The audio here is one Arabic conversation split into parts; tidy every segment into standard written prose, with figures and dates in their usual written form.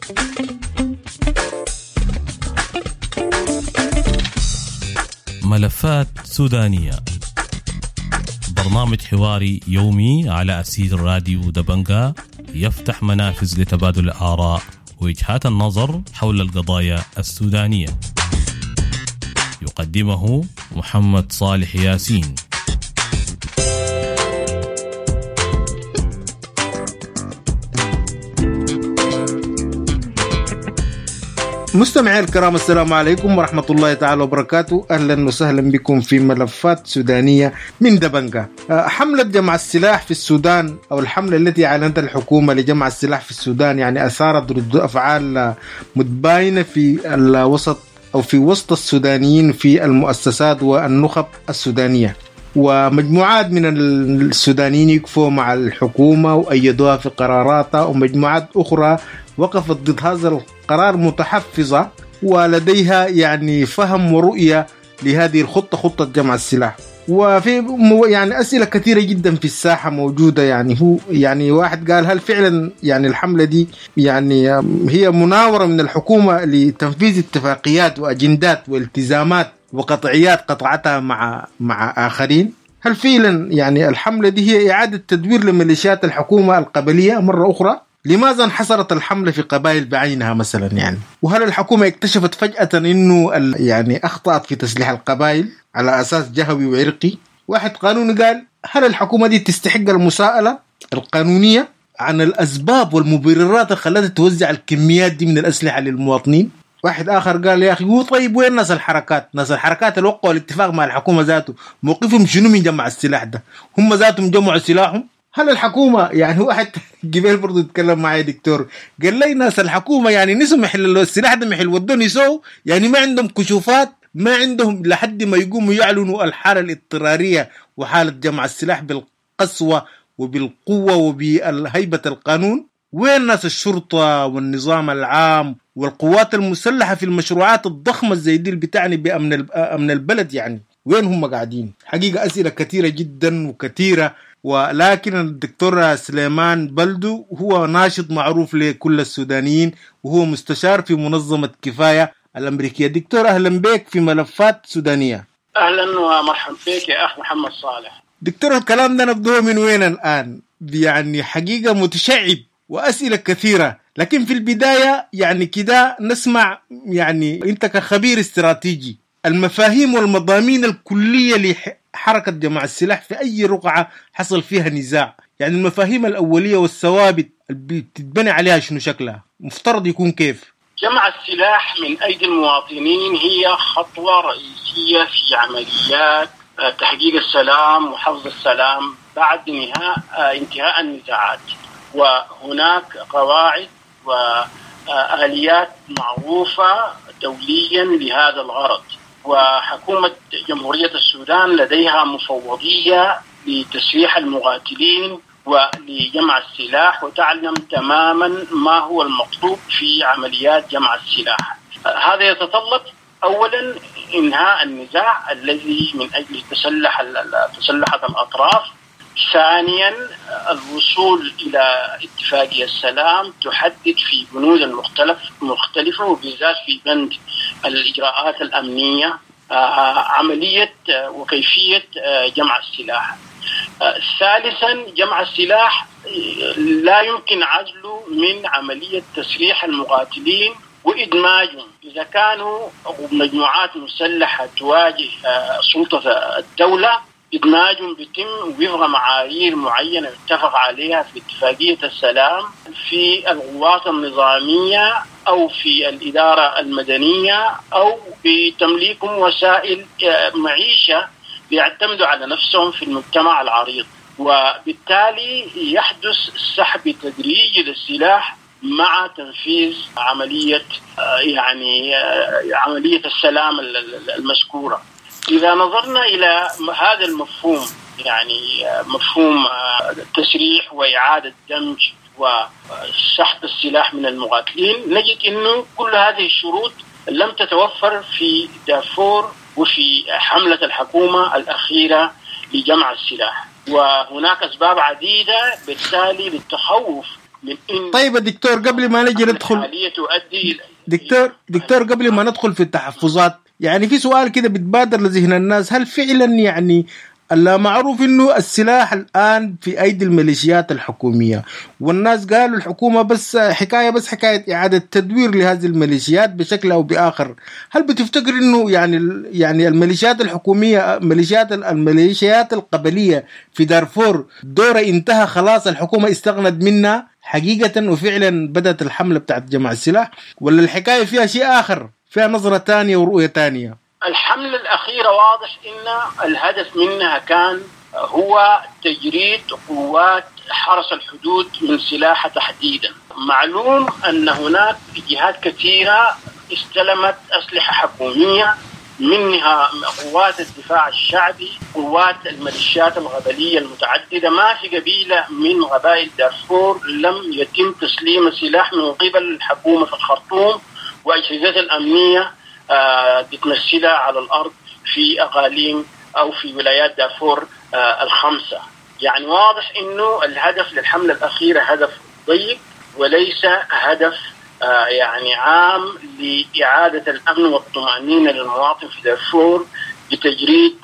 ملفات سودانية، برنامج حواري يومي على أثير راديو دبنجا يفتح منافذ لتبادل الآراء ووجهات النظر حول القضايا السودانية. يقدمه محمد صالح ياسين. مستمعي الكرام، السلام عليكم ورحمة الله تعالى وبركاته. أهلا وسهلا بكم في ملفات سودانية من دبنجا. حملة جمع السلاح في السودان، أو الحملة التي أعلنتها الحكومة لجمع السلاح في السودان، يعني أثارت ردود أفعال متباينة في الوسط أو في وسط السودانيين في المؤسسات والنخب السودانية. ومجموعات من السودانيين يكفوا مع الحكومة وأيدوها في قراراتها، ومجموعات أخرى وقفت ضد هذا القرار متحفظة ولديها يعني فهم ورؤية لهذه الخطة، خطة جمع السلاح. وفي يعني أسئلة كثيرة جدا في الساحة موجودة. يعني هو يعني واحد قال هل فعلا يعني الحملة دي يعني هي مناورة من الحكومة لتنفيذ اتفاقيات وأجندات والتزامات وقطعيات قطعتها مع آخرين؟ هل فعلا يعني الحملة دي هي إعادة تدوير لميليشيات الحكومة القبلية مرة أخرى؟ لماذا انحصرت الحملة في قبائل بعينها مثلا يعني؟ وهل الحكومة اكتشفت فجأة إنه يعني أخطأت في تسليح القبائل على أساس جهوي وعرقي؟ واحد قانوني قال هل الحكومة دي تستحق المساءلة القانونية عن الأسباب والمبررات اللي خلتها توزع الكميات دي من الأسلحة للمواطنين؟ واحد آخر قال يا أخي هو طيب وين ناس الحركات اللي وقعوا الاتفاق مع الحكومة ذاته موقفهم شنو من جمع السلاح ده؟ هم ذاتهم جمعوا سلاحهم؟ هل الحكومة يعني واحد جبال برضو يتكلم معي دكتور قال لي ناس الحكومة يعني نسوا محل السلاح ده محل ودون يسووا، يعني ما عندهم كشوفات، ما عندهم لحد ما يقوموا يعلنوا الحالة الاضطرارية وحالة جمع السلاح بالقسوة وبالقوة وبالهيبة القانون. وين ناس الشرطة والنظام العام والقوات المسلحة في المشروعات الضخمة زي دي اللي بتعني بأمن البلد؟ يعني وين هم قاعدين؟ حقيقة أسئلة كثيرة جدا وكثيرة. ولكن الدكتور سليمان بلدو هو ناشط معروف لكل السودانيين، وهو مستشار في منظمة كفاية الأمريكية. دكتور أهلا بك في ملفات سودانية. أهلا ومرحبا بك يا أخ محمد صالح. دكتور الكلام ده نبدأه من وين الآن؟ يعني حقيقة متشعب وأسئلة كثيرة، لكن في البداية يعني كده نسمع يعني أنت كخبير استراتيجي المفاهيم والمضامين الكلية لحركة جمع السلاح في أي رقعة حصل فيها نزاع. يعني المفاهيم الأولية والثوابت اللي بتتبني عليها شنو شكلها؟ مفترض يكون كيف؟ جمع السلاح من أيدي المواطنين هي خطوة رئيسية في عمليات تحقيق السلام وحفظ السلام بعد انتهاء النزاعات. وهناك قواعد وآليات معروفة دوليا لهذا الغرض. وحكومة جمهورية السودان لديها مفوضية لتسليح المقاتلين ولجمع السلاح، وتعلم تماما ما هو المطلوب في عمليات جمع السلاح. هذا يتطلب أولا إنهاء النزاع الذي من أجل تسلحت الأطراف. ثانيا الوصول إلى اتفاقية السلام تحدد في بنود مختلفة وبالذات في بند الإجراءات الأمنية عملية وكيفية جمع السلاح. ثالثا جمع السلاح لا يمكن عزله من عملية تسليح المقاتلين وإدماجهم. إذا كانوا مجموعات مسلحة تواجه سلطة الدولة إدماجهم بيتم وفق معايير معينة اتفق عليها في اتفاقية السلام في القوات النظامية أو في الإدارة المدنية أو بتمليكهم وسائل معيشة ليعتمدوا على نفسهم في المجتمع العريض. وبالتالي يحدث سحب تدريجي للسلاح مع تنفيذ عملية عملية السلام المذكورة. إذا نظرنا إلى هذا المفهوم، يعني مفهوم التسريح وإعادة دمج وسحب السلاح من المقاتلين، نجد أنه كل هذه الشروط لم تتوفر في دارفور وفي حملة الحكومة الأخيرة لجمع السلاح. وهناك أسباب عديدة بالتالي للتخوف من إن طيب دكتور قبل ما نجي ندخل تؤدي دكتور قبل ما ندخل في التحفظات، يعني في سؤال كده بتبادر لذهن الناس، هل فعلا يعني معروف انه السلاح الان في ايدي الميليشيات الحكوميه، والناس قالوا الحكومه بس حكايه اعاده تدوير لهذه الميليشيات بشكل او باخر، هل بتفتكر انه يعني الميليشيات الحكوميه الميليشيات القبليه في دارفور دورها انتهى خلاص، الحكومه استغنت منها حقيقه وفعلا بدات الحمله بتاعت جمع السلاح، ولا الحكايه فيها شيء اخر، فيها نظره ثانيه ورؤيه ثانيه؟ الحملة الأخيرة واضح إن الهدف منها كان هو تجريد قوات حرس الحدود من سلاح تحديدا. معلوم أن هناك جهات كثيرة استلمت أسلحة حكومية، منها قوات الدفاع الشعبي، قوات الميليشيات القبلية المتعددة. ما في قبيلة من قبائل دارفور لم يتم تسليم سلاح من قبل الحكومة في الخرطوم وأجهزة الأمنية بتمثلها على الأرض في أقاليم أو في ولايات دارفور الخمسة. يعني واضح إنه الهدف للحملة الأخيرة هدف ضيق وليس هدف يعني عام لإعادة الأمن والطمأنينة للمواطن في دارفور بتجريد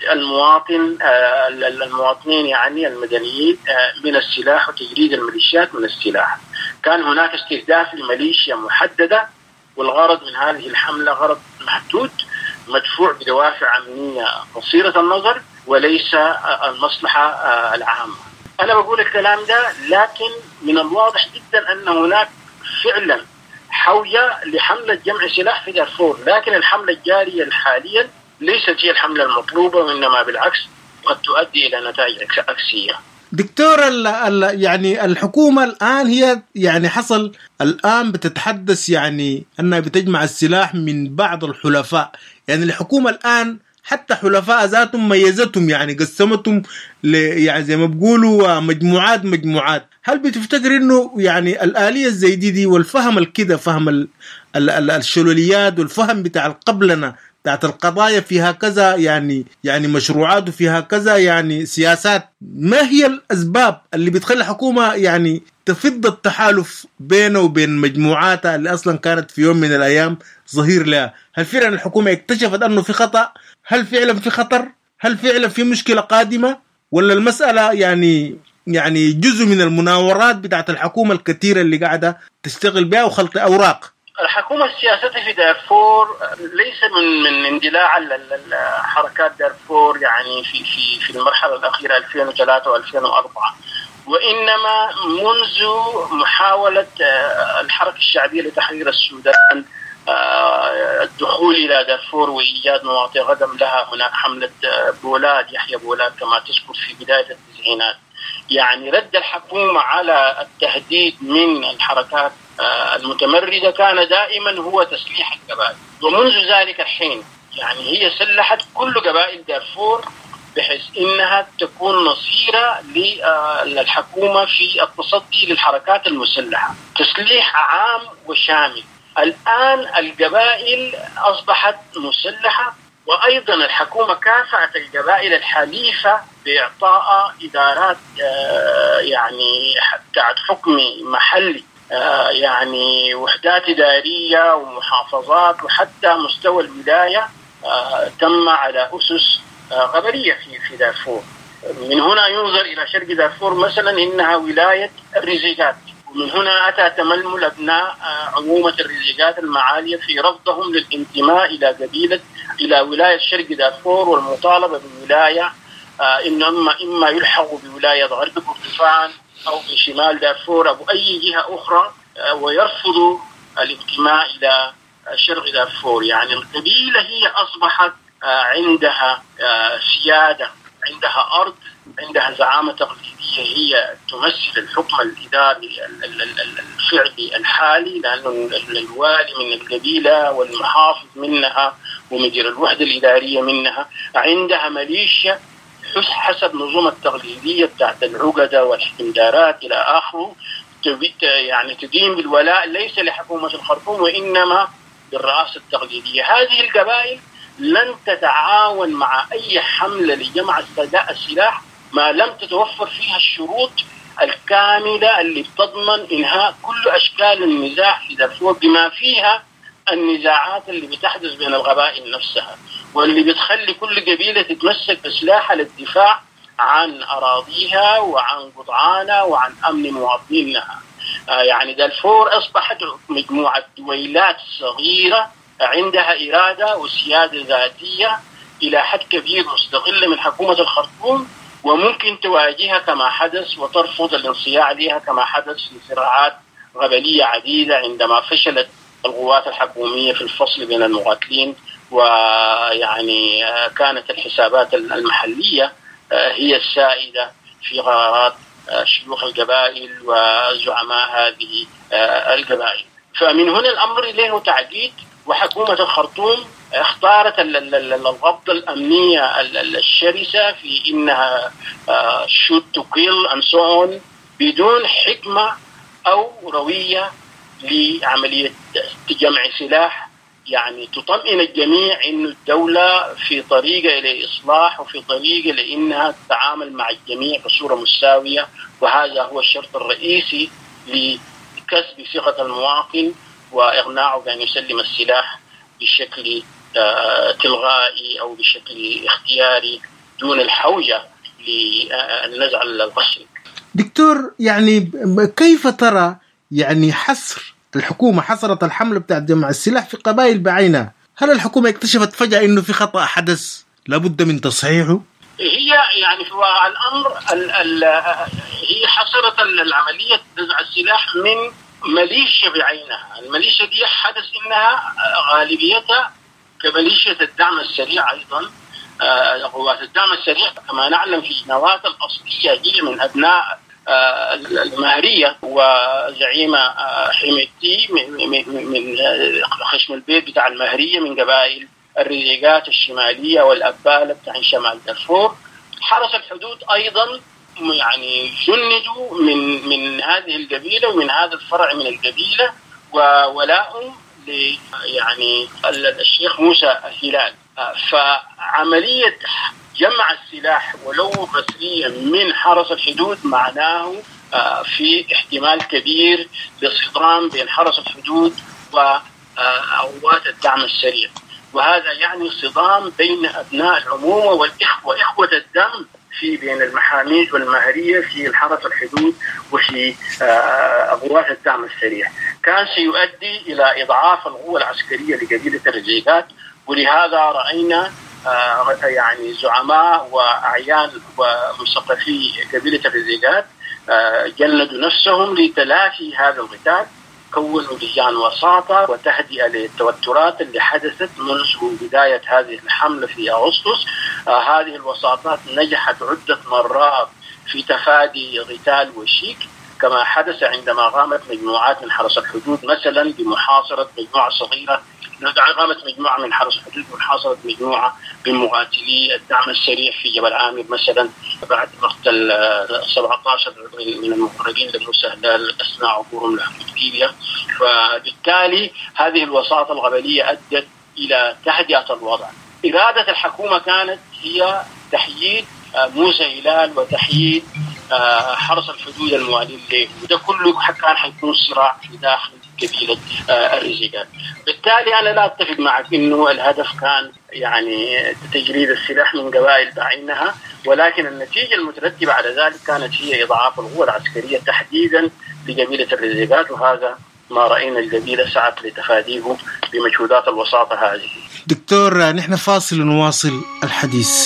المواطنين يعني المدنيين من السلاح وتجريد الميليشيات من السلاح. كان هناك استهداف لميليشيا محددة، والغرض من هذه الحملة غرض محدود مدفوع بدوافع أمنية قصيرة النظر وليس المصلحة العامة. أنا بقول الكلام ده، لكن من الواضح جدا أن هناك فعلا حوية لحملة جمع سلاح في دارفور، لكن الحملة الجارية حاليا ليست هي الحملة المطلوبة، وإنما بالعكس قد تؤدي إلى نتائج عكسية. دكتور يعني الحكومة الآن هي يعني حصل الآن بتتحدث يعني أنها بتجمع السلاح من بعض الحلفاء، يعني الحكومة الآن حتى حلفاء ذاتهم ميزتهم، يعني قسمتهم يعني زي ما بيقولوا مجموعات. هل بتفتكر إنه يعني الآلية زي دي والفهم الكده، فهم الشلوليات والفهم بتاع القبلنة بتاعت القضايا فيها كذا يعني مشروعات وفيها كذا يعني سياسات، ما هي الأسباب اللي بتخلي الحكومة يعني تفض التحالف بينه وبين مجموعاتها اللي أصلا كانت في يوم من الأيام ظهير لها؟ هل فعلا الحكومة اكتشفت أنه في خطأ؟ هل فعلا في خطر؟ هل فعلا في مشكلة قادمة؟ ولا المسألة يعني جزء من المناورات بتاعت الحكومة الكثيرة اللي قاعدة تشتغل بها وخلط أوراق؟ الحكومة السياسية في دارفور ليس من اندلاع حركات دارفور يعني في المرحلة الأخيرة 2003 و2004، وإنما منذ محاولة الحركة الشعبية لتحرير السودان الدخول إلى دارفور وإيجاد مواطن قدم لها. هناك حملة يحيى بولاد كما تذكر في بداية التسعينات، يعني رد الحكومة على التهديد من الحركات المتمردة كان دائما هو تسليح القبائل، ومنذ ذلك الحين يعني هي سلحت كل قبائل دارفور بحيث إنها تكون نصيرة للحكومة في التصدي للحركات المسلحة، تسليح عام وشامل. الآن القبائل أصبحت مسلحة، وأيضا الحكومة كافأت القبائل الحليفة بإعطاء إدارات يعني بتاعت حكم محلي، يعني وحدات إدارية ومحافظات وحتى مستوى الولاية تم على أسس قبلية في دارفور. من هنا ينظر إلى شرق دارفور مثلا إنها ولاية الريزيقات، ومن هنا أتى تململ أبناء عمومة الريزيقات المعالية في رفضهم للانتماء إلى ولاية شرق دارفور والمطالبة بولاية إما يلحقوا بولاية غرب كردفان أو في شمال دارفور أو أي جهة أخرى، ويرفضوا الانتماء إلى شرق دارفور. يعني القبيلة هي أصبحت عندها سيادة، عندها أرض، عندها زعامة تقليدية هي تمثل الحكم الإداري الفعلي الحالي، لأنه الوالي من القبيلة والمحافظ منها ومدير الوحدة الإدارية منها. عندها ميليشيا حسب نظم التقليدية بتاعت العقدة والحكمدارات إلى آخره، يعني تدين بالولاء ليس لحكومة الخرطوم وإنما بالرئاسة التقليدية. هذه القبائل لن تتعاون مع أي حملة لجمع السلاح ما لم تتوفر فيها الشروط الكاملة اللي بتضمن إنهاء كل أشكال النزاع في دارفور، بما فيها النزاعات اللي بتحدث بين القبائل نفسها، واللي بتخلي كل قبيلة تتمسك بسلاحها للدفاع عن أراضيها وعن قطعانها وعن أمن مواطنينها. يعني دارفور أصبحت مجموعة دويلات صغيرة عندها إرادة وسيادة ذاتية إلى حد كبير، مستقلة من حكومة الخرطوم، وممكن تواجهها كما حدث وترفض الانصياع لها كما حدث في صراعات قبلية عديدة عندما فشلت القوات الحكومية في الفصل بين المقاتلين، ويعني كانت الحسابات المحلية هي السائدة في قرارات شيوخ القبائل وزعماء هذه القبائل. فمن هنا الأمر له تعقيد، وحكومة الخرطوم اختارت الغبطة الأمنية الشرسة في إنها shoot to kill and so on بدون حكمة أو روية لعملية جمع سلاح، يعني تطمئن الجميع إنه الدولة في طريقة إلى إصلاح وفي طريقة لإنها تتعامل مع الجميع بصورة مساوية، وهذا هو الشرط الرئيسي لكسب ثقة المواطن وإقناعه بأن يسلم السلاح بشكل تلغائي أو بشكل اختياري دون الحوجة للنزع القسري. دكتور، يعني كيف ترى يعني حصر الحكومة حصرت الحملة بتاعت جمع السلاح في قبائل بعينها؟ هل الحكومة اكتشفت فجأة إنه في خطأ حدث لابد من تصحيحه؟ هي يعني في الأمر هي حصرت العملية نزع السلاح من ميليشيا بعينها. الميليشيا دي حدث إنها غالبيتها كميليشيا الدعم السريع، أيضا قوات الدعم السريع كما نعلم في نواة الأصلية هي من أبناء المهرية وزعيمة حميدتي من خشم البيت بتاع المهرية من قبائل الرزيقات الشمالية والأبالة بتاع شمال دارفور. حرس الحدود أيضا يعني جندوا من هذه القبيلة ومن هذا الفرع من القبيلة، وولاءهم يعني الشيخ موسى هلال. فعملية جمع السلاح ولو قسريا من حرس الحدود معناه في احتمال كبير لصدام بين حرس الحدود وقوات الدعم السريع، وهذا يعني صدام بين أبناء العمومة والإخوة، إخوة الدم في بين المحاميد والمهرية في الحرس الحدود وفي قوات الدعم السريع. كان سيؤدي إلى إضعاف القوة العسكرية لقبيلة الرزيقات، ولهذا رأينا يعني زعماء وأعيان ومثقفي قبيلة الرزيقات جندوا نفسهم لتلافي هذا القتال، كونوا لجان وساطة وتهدئة للتوترات اللي حدثت منذ بداية هذه الحملة في أغسطس. هذه الوساطات نجحت عدة مرات في تفادي قتال وشيك، كما حدث عندما قامت مجموعات من حرس الحدود مثلا بمحاصرة مجموعة صغيرة، قامت مجموعة من حرس الحدود بمحاصرة مجموعة من مقاتلي الدعم السريع في جبل عامر مثلا بعد مقتل 17 من المقربين لموسى هلال أثناء عبورهم لحدود ليبيا. فبالتالي هذه الوساطة القبلية أدت إلى تهدئة الوضع. إرادة الحكومة كانت هي تحييد موسى هلال وتحييد حرس الحدود الموالين له، وده كله كان حيكون صراع في داخل قبيلة الرزيقات. بالتالي أنا لا أتفق معك إنه الهدف كان يعني تجريد السلاح من قبائل بعينها، ولكن النتيجة المترتبة على ذلك كانت هي إضعاف القوة العسكرية تحديدا لقبيلة الرزيقات، وهذا ما رأينا القبيلة سعت لتفاديه بمجهودات الوساطة هذه. دكتور، نحن فاصل ونواصل الحديث.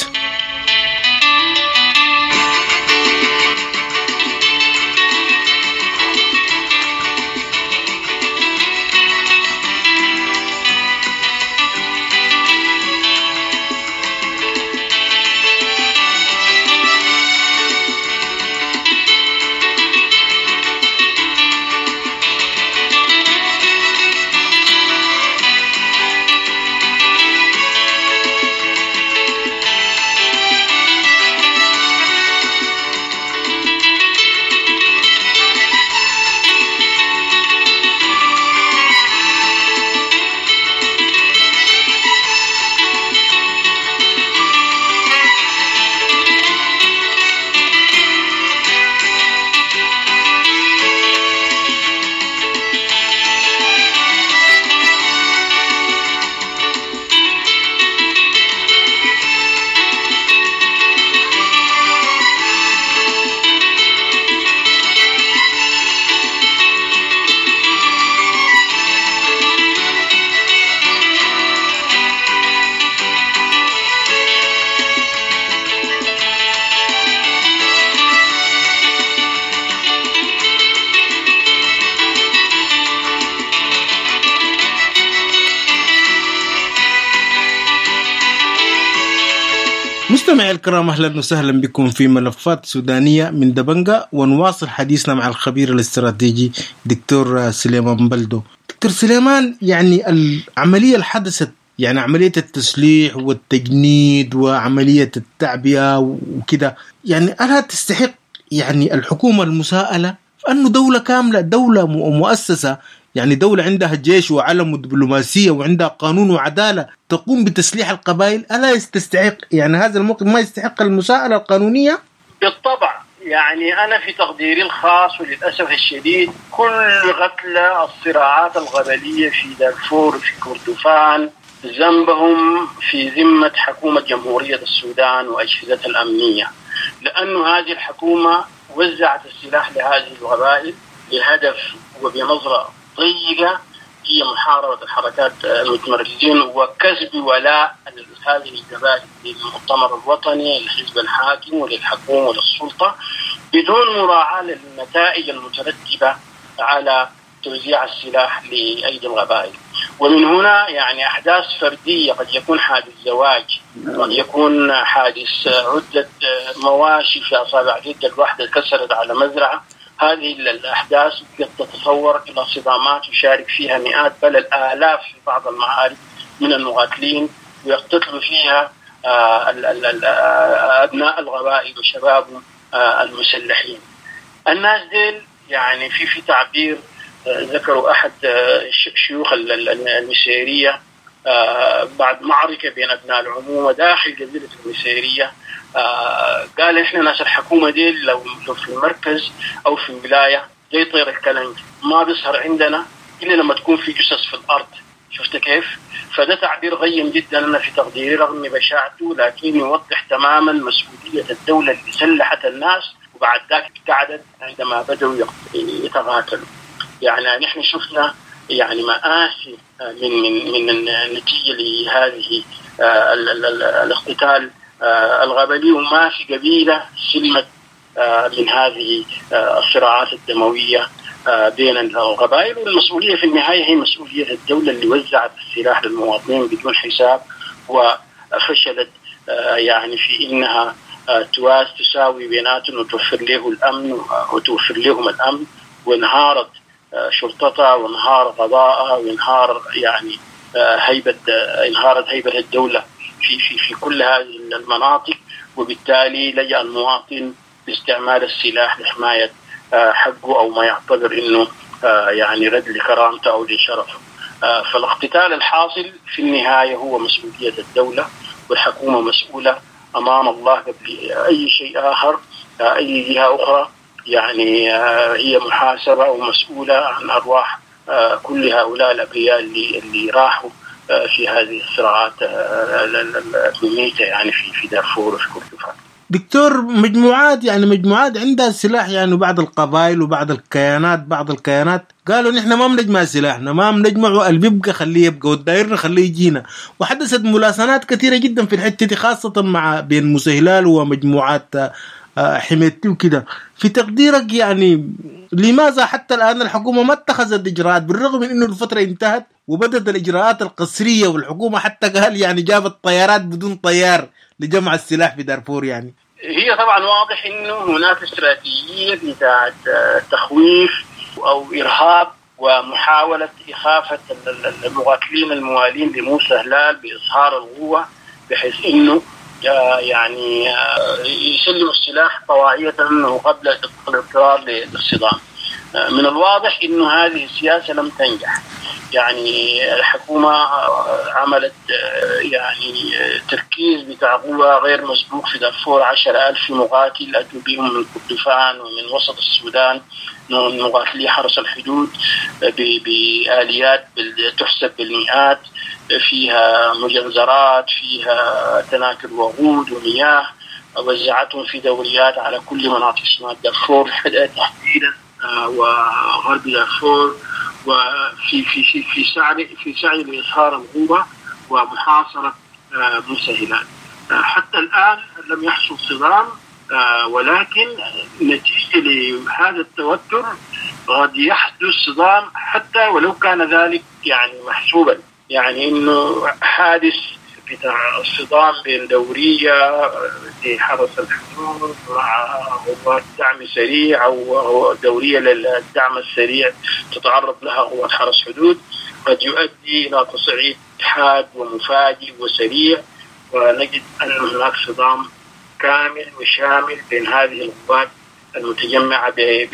مستمعي الكرام، أهلا وسهلا بكم في ملفات سودانية من دبنجة، ونواصل حديثنا مع الخبير الاستراتيجي دكتور سليمان بلدو. دكتور سليمان، يعني العملية اللي حدثت، يعني عملية التسليح والتجنيد وعملية التعبئة وكده، يعني ألا تستحق يعني الحكومة المساءلة؟ فأنه دولة كاملة، دولة مؤسسة، يعني دولة عندها جيش وعلم ودبلوماسية وعندها قانون وعدالة تقوم بتسليح القبائل، ألا تستحق يعني هذا الموقف ما يستحق المساءلة القانونية؟ بالطبع. يعني أنا في تقديري الخاص وللأسف الشديد كل قتلى الصراعات القبلية في دارفور وفي كردفان ذنبهم في ذمة حكومة جمهورية السودان وأجهزتها الأمنية، لأن هذه الحكومة وزعت السلاح لهذه القبائل لهدف وبنظرة ضيقة هي محاربة الحركات المتمردين وكسب ولاء هذه القبائل للمؤتمر الوطني للحزب الحاكم وللحكومة وللسلطة بدون مراعاة للنتائج المترتبة على توزيع السلاح لأيدي القبائل. ومن هنا يعني أحداث فردية، قد يكون حادث زواج، قد يكون حادث عدة مواشي في أصابع يد الواحدة كسرت على مزرعة، هذه الأحداث قد تتطور إلى صدامات يشارك فيها مئات بل الآلاف في بعض المعارك من المقاتلين، ويقتتل فيها أبناء القبائل وشبابهم المسلحين. الناس ديل يعني في تعبير ذكروا أحد شيوخ المسيرية بعد معركة بين أبناء العمومة داخل جزيرة المسيرية، قال إحنا ناس الحكومة دي لو في المركز أو في الولاية زي طير الكلنج ما بيظهر عندنا إلا لما تكون في جثث في الأرض. شفت كيف؟ فده تعبير غيم جدا أنا في تقديري رغم بشاعته، لكن يوضح تماما مسؤولية الدولة اللي سلحت الناس وبعد ذلك ابتعدت عندما بدأوا يتقاتلوا. يعني نحن شفنا يعني مآسي من النتيجة لهذه الاقتتال القبلي، وما في قبيلة سلمت من هذه الصراعات الدموية بين القبائل. والمسؤولية في النهاية هي مسؤولية الدولة اللي وزعت السلاح للمواطنين بدون حساب وفشلت يعني في إنها تساوي بيناتهم وتوفر له الأمن وتوفر لهم الأمن، وانهارت شرطتها وانهار قضاءها وانهار يعني انهارت هيبة الدولة في كل هذه المناطق، وبالتالي لجأ المواطن باستعمال السلاح لحماية حقه أو ما يعتبر إنه يعني رد لكرامته أو لشرفه. فالاقتتال الحاصل في النهاية هو مسؤولية الدولة، والحكومة مسؤولة أمام الله قبل أي شيء آخر. أي جهة أخرى يعني هي محاسبة ومسؤولة عن أرواح كل هؤلاء الأبرياء اللي راحوا في هذه الصراعات المميتة يعني في دارفور وفي كردفان. دكتور، مجموعات عندها سلاح، يعني بعض القبائل وبعض بعض الكيانات قالوا نحن ما بنجمع سلاحنا، ما بنجمعه، اللي بيبقى خليه يبقى والداير خليه يجينا. وحدثت ملاسنات كثيرة جدا في الحتة دي، خاصة مع بين مسهلال ومجموعات حميتي وكده. في تقديرك يعني لماذا حتى الآن الحكومة ما اتخذت إجراءات، بالرغم من إنه الفترة انتهت وبدأت الإجراءات القسرية، والحكومة حتى قال يعني جابت طيارات بدون طيار لجمع السلاح في دارفور؟ يعني هي طبعا واضح إنه هناك استراتيجية بتاعت تخويف أو إرهاب ومحاولة إخافة المقاتلين الموالين لموسى هلال بإظهار القوة، بحيث إنه يعني يسلم السلاح طواعية أنه قبل الاضطرار للصدام. من الواضح إنه هذه السياسة لم تنجح. يعني الحكومة عملت يعني تركيز بتاع قوة غير مسبوق في دارفور، 10,000 مقاتل أتوا بهم من كردفان ومن وسط السودان، من مقاتلي حرس الحدود بآليات تحسب بالمئات، فيها مجنزرات، فيها تناكر وقود ومياه، وزعتهم في دوريات على كل مناطق شمال دارفور تحديدا وغرب دارفور، وفي في سعي لإظهار القوة ومحاصرة موسى هلال. حتى الآن لم يحصل صدام، ولكن نتيجة لهذا التوتر قد يحدث صدام حتى ولو كان ذلك يعني محسوبا. يعني إنه حادث بتاع الصدام بين دورية لحرس الحدود مع قوات دعم سريع أو دورية للدعم السريع تتعرض لها قوات حرس حدود قد يؤدي إلى تصعيد حاد ومفاجئ وسريع، ونجد أن هناك صدام كامل وشامل بين هذه القوات المتجمعة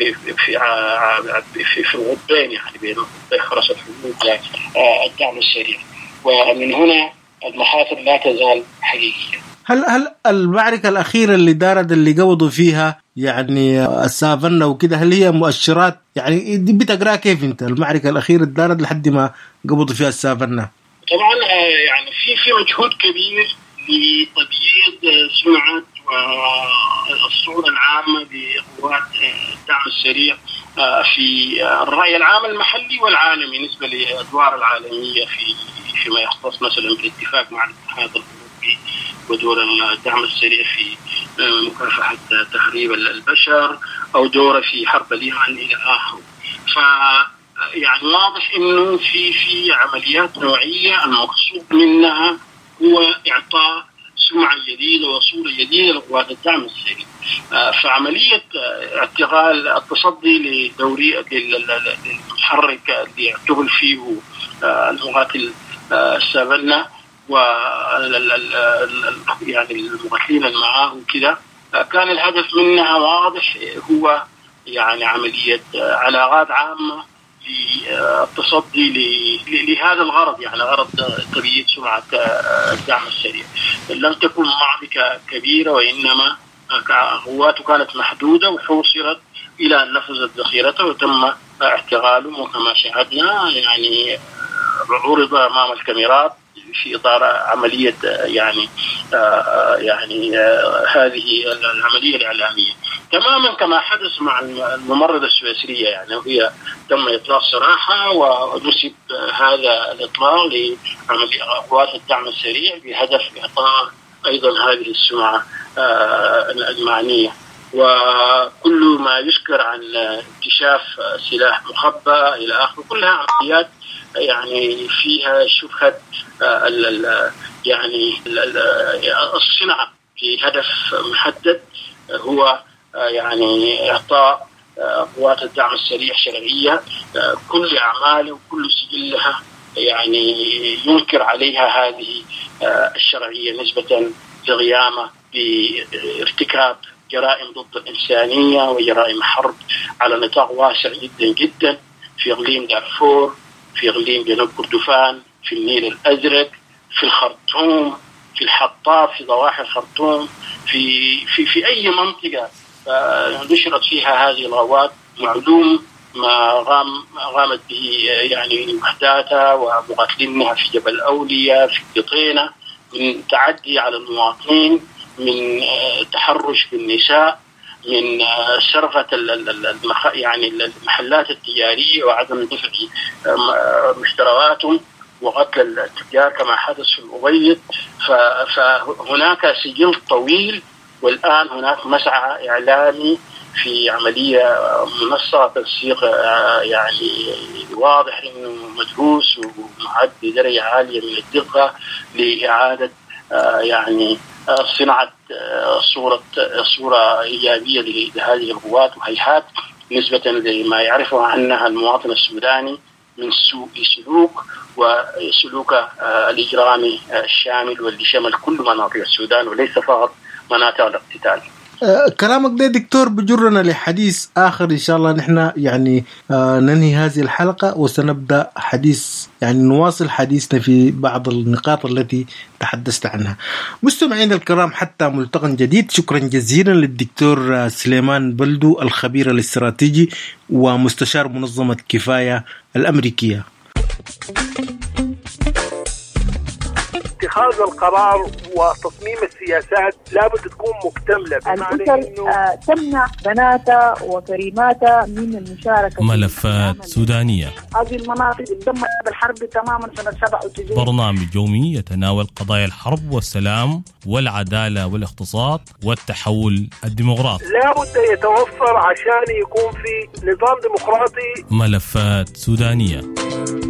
في الغضين، يعني بين حرس الحدود والدعم السريع، ومن هنا المخاطر لا تزال حقيقية. هل المعركة الأخيرة اللي دارت اللي قوضوا فيها يعني السافنة وكده، هل هي مؤشرات يعني دي بتقرأ كيف أنت المعركة الأخيرة اللي دارت لحد ما قوضوا فيها السافنة؟ طبعا يعني في مجهود كبير لتبييض سمعة والصورة العامة لقوات الدعم السريع في الرأي العام المحلي والعالمي بالنسبة للأدوار العالمية فيما يختص مثلا بالاتفاق مع الاتحاد الأوروبي ودور الدعم السريع في مكافحة تهريب البشر أو دوره في حرب اليمن إلى آخره. يعني واضح إنه في عمليات نوعية المقصود منها هو إعطاء سمعة جديدة وصورة جديدة لقوات الدعم السريع. فعملية اعتقال التصدي لدوري للمحرك اللي يعتقل فيه المقاتل السافنة يعني المقاتلين اللي معاه وكذا، كان الهدف منها واضح، هو يعني عملية علاقات عامة للتصدي لهذا الغرض، يعني غرض تبييض سمعة الدعم السريع. لم تكن معركة كبيرة، وإنما قواته كانت محدودة وحوصرت إلى أن نفذت ذخيرته وتم اعتقاله، وكما شاهدنا يعني عرض أمام الكاميرات في إطار عملية يعني هذه العملية الإعلامية تماما كما حدث مع الممرضة السويسرية. يعني هي تم إطلاق سراحة ونسب هذا الإطلاق لعملية قوات الدعم السريع بهدف إعطاء أيضا هذه السمعة المعنية. وكل ما يذكر عن اكتشاف سلاح مخبأ إلى آخره كلها عمليات يعني فيها شبهة يعني الصناعة في هدف محدد، هو يعني إعطاء قوات الدعم السريع شرعية كل أعماله وكل سجلها يعني ينكر عليها هذه الشرعية نسبة لقيامه بارتكاب جرائم ضد الإنسانية وجرائم حرب على نطاق واسع جدا جدا في إقليم دارفور، في إقليم جنوب كردفان، في النيل الأزرق، في الخرطوم، في الحطاب، في ضواحي الخرطوم، في أي منطقة نشرت فيها هذه الغوات، معلوم ما قامت به يعني وحداتها ومقاتلينها في جبل أولياء، في قطينة، من تعدي على المواطنين، من تحرش بالنساء، من سرقة يعني المحلات التجارية وعدم دفع مشترياتهم وقتل التجار كما حدث في الأبيض. فهناك سجل طويل، والآن هناك مسعى إعلامي في عملية منسقة تنسيق يعني واضح إنه مدروس ومعد بدرجة عالية من الدقة لإعادة يعني صناعة صورة إيجابية لهذه القوات وهيئات نسبة لما يعرفه عنها المواطن السوداني من سوء سلوك وسلوك الإجرامي الشامل واللي شمل كل مناطق السودان وليس فقط مناطق الاقتتال. كلامك ده دكتور بجرنا لحديث آخر إن شاء الله. نحن يعني ننهي هذه الحلقة وسنبدأ حديث يعني نواصل حديثنا في بعض النقاط التي تحدثت عنها. مستمعينا الكرام، حتى ملتقى جديد، شكرا جزيلا للدكتور سليمان بلدو الخبير الاستراتيجي ومستشار منظمة كفاية الأمريكية. اتخاذ القرار وتصميم السياسات لابد تكون مكتملة، الأسر تمنع بناتها وكريماتها من المشاركة. ملفات سودانية. هذه المناطق تم بالحرب تماما سنة 97. برنامج يومي يتناول قضايا الحرب والسلام والعدالة والاقتصاد والتحول الديمقراطي. لابد يتوفر عشان يكون في نظام ديمقراطي. ملفات سودانية.